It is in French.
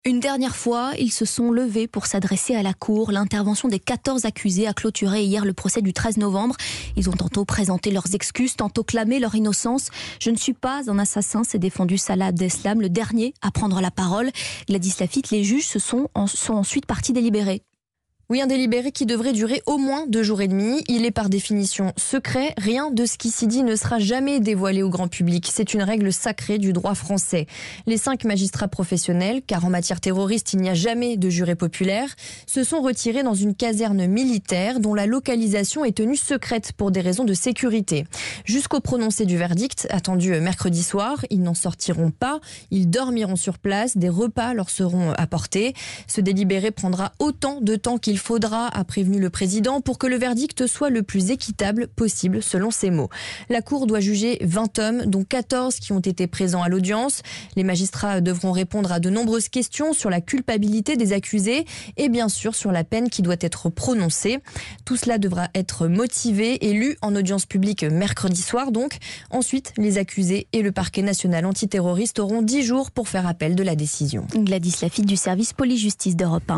Une dernière fois, ils se sont levés pour s'adresser à la cour. L'intervention des 14 accusés a clôturé hier le procès du 13 novembre. Ils ont tantôt présenté leurs excuses, tantôt clamé leur innocence. Je ne suis pas un assassin, s'est défendu Salah Abdeslam, le dernier à prendre la parole. Gladys Lafitte, les juges sont ensuite partis délibérer. Oui, un délibéré qui devrait durer au moins 2 jours et demi. Il est par définition secret. Rien de ce qui s'y dit ne sera jamais dévoilé au grand public. C'est une règle sacrée du droit français. Les 5 magistrats professionnels, car en matière terroriste, il n'y a jamais de juré populaire, se sont retirés dans une caserne militaire dont la localisation est tenue secrète pour des raisons de sécurité. Jusqu'au prononcé du verdict, attendu mercredi soir, ils n'en sortiront pas. Ils dormiront sur place. Des repas leur seront apportés. Ce délibéré prendra autant de temps qu'il faudra, a prévenu le président, pour que le verdict soit le plus équitable possible, selon ses mots. La Cour doit juger 20 hommes, dont 14 qui ont été présents à l'audience. Les magistrats devront répondre à de nombreuses questions sur la culpabilité des accusés et bien sûr sur la peine qui doit être prononcée. Tout cela devra être motivé et lu en audience publique mercredi soir donc. Ensuite, les accusés et le parquet national antiterroriste auront 10 jours pour faire appel de la décision. Gladys Lafitte du service police-justice d'Europe 1.